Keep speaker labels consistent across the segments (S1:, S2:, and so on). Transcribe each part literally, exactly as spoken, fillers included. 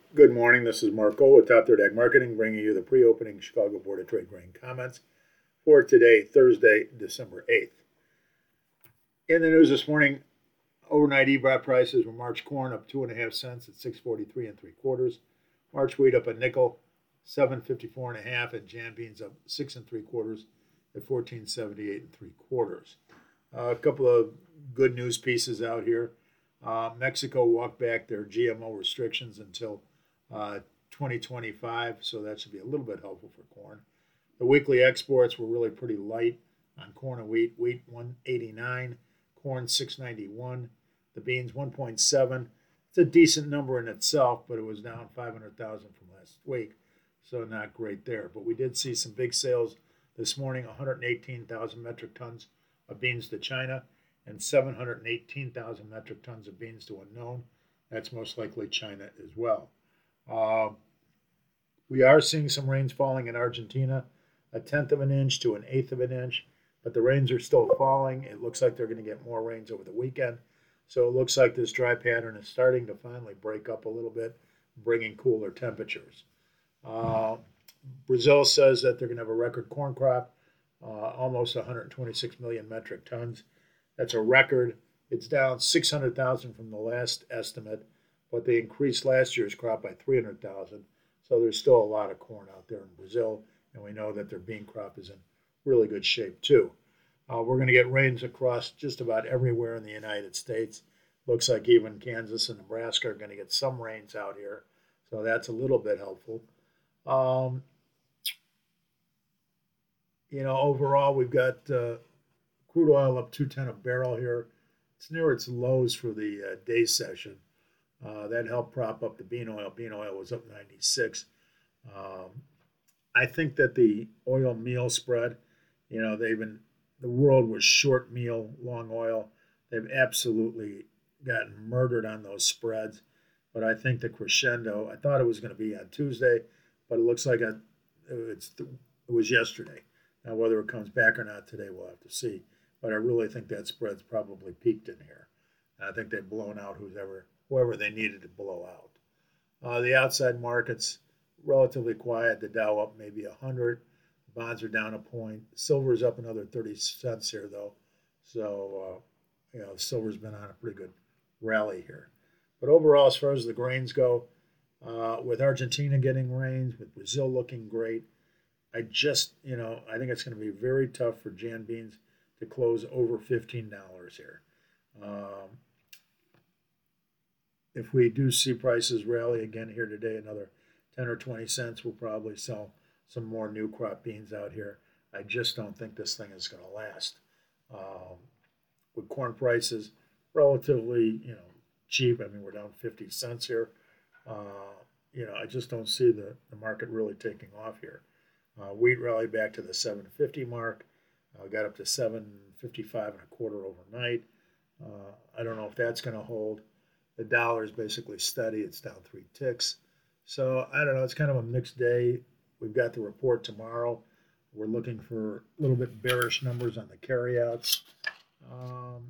S1: Good morning. This is Marco with Top Third Ag Marketing, bringing you the pre-opening Chicago Board of Trade grain comments for today, Thursday, December eighth. In the news this morning, overnight E B R A prices were March corn up two and a half cents at six forty-three and three quarters. March wheat up a nickel, seven fifty-four and a half, and Jan beans up six and three quarters at fourteen seventy-eight and three quarters. Uh, a couple of good news pieces out here. Uh, Mexico walked back their G M O restrictions until uh, twenty twenty-five, so that should be a little bit helpful for corn. The weekly exports were really pretty light on corn and wheat. Wheat one eighty-nine, corn six ninety-one, the beans one point seven. It's a decent number in itself, but it was down five hundred thousand from last week, so not great there. But we did see some big sales this morning, one hundred eighteen thousand metric tons of beans to China and seven hundred eighteen thousand metric tons of beans to unknown. That's most likely China as well. Uh, we are seeing some rains falling in Argentina, a tenth of an inch to an eighth of an inch, but the rains are still falling. It looks like they're going to get more rains over the weekend. So it looks like this dry pattern is starting to finally break up a little bit, bringing cooler temperatures. Uh, Brazil says that they're going to have a record corn crop, uh, almost one hundred twenty-six million metric tons. That's a record. It's down six hundred thousand from the last estimate, but they increased last year's crop by three hundred thousand. So there's still a lot of corn out there in Brazil, and we know that their bean crop is in really good shape too. Uh, we're going to get rains across just about everywhere in the United States. Looks like even Kansas and Nebraska are going to get some rains out here, so that's a little bit helpful. Um, you know, overall, we've got uh, crude oil up two ten a barrel here. It's near its lows for the uh, day session. Uh, that helped prop up the bean oil. Bean oil was up ninety-six. Um, I think that the oil meal spread, you know, they've been, the world was short meal, long oil. They've absolutely gotten murdered on those spreads. But I think the crescendo, I thought it was going to be on Tuesday, but it looks like a, it's, it was yesterday. Now, whether it comes back or not today, we'll have to see. But I really think that spread's probably peaked in here. And I think they've blown out whoever, whoever they needed to blow out. Uh, the outside markets, relatively quiet. The Dow up maybe one hundred. Bonds are down a point. Silver's up another thirty cents here, though. So, uh, you know, silver's been on a pretty good rally here. But overall, as far as the grains go, uh, with Argentina getting rains, with Brazil looking great, I just, you know, I think it's going to be very tough for Jan beans to close over fifteen dollars here. Um, if we do see prices rally again here today, another ten or twenty cents, we'll probably sell some more new crop beans out here. I just don't think this thing is going to last. Um, with corn prices relatively, you know, cheap, I mean, we're down fifty cents here. Uh, you know, I just don't see the, the market really taking off here. Uh, wheat rallied back to the seven fifty mark. Uh, got up to seven fifty-five and a quarter overnight. Uh, I don't know if that's going to hold. The dollar is basically steady. It's down three ticks. So I don't know. It's kind of a mixed day. We've got the report tomorrow. We're looking for a little bit bearish numbers on the carryouts. Um,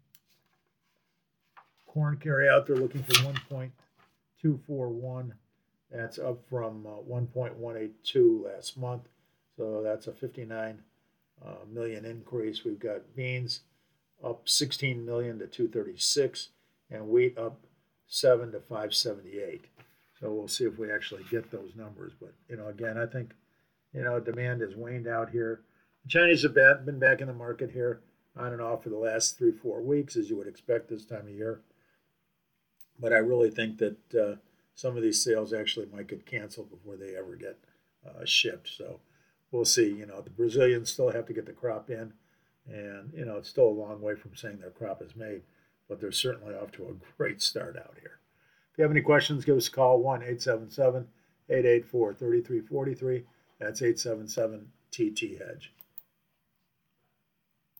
S1: corn carryout, they're looking for one point two four one. That's up from uh, one point one eight two last month. So that's a fifty-nine uh, million increase. We've got beans up sixteen million to two thirty-six, and wheat up seven to five seventy-eight. So we'll see if we actually get those numbers. But, you know, again, I think, you know, demand has waned out here. The Chinese have been back in the market here on and off for the last three, four weeks, as you would expect this time of year. But I really think that uh, some of these sales actually might get canceled before they ever get uh, shipped. So we'll see. You know, the Brazilians still have to get the crop in. And, you know, it's still a long way from saying their crop is made. But they're certainly off to a great start out here. If you have any questions, give us a call, one eight seven seven, eight eight four, three three four three. That's eight seven seven T T Hedge.